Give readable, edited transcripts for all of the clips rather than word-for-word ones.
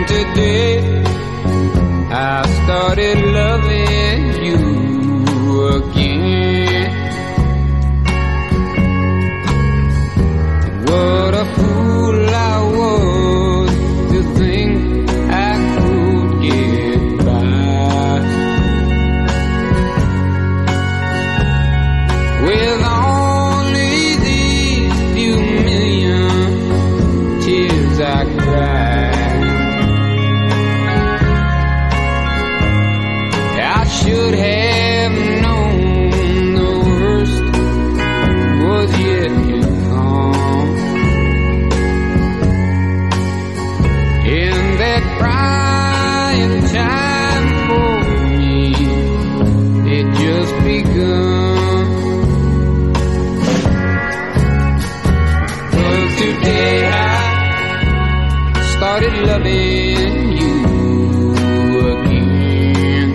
today I started loving you again. What a fool I was to think I could get by with only these few million tears I cried. I should have known the worst was yet to come. In that crying time for me, it just begun. Well, today I started loving you again.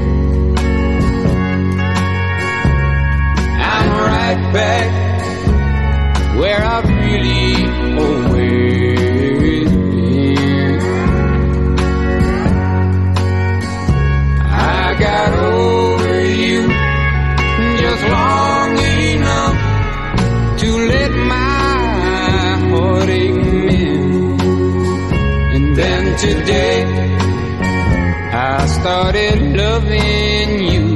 I'm right back where I've really always been. I got over you just long enough to let my heartache mend. And then today I started loving you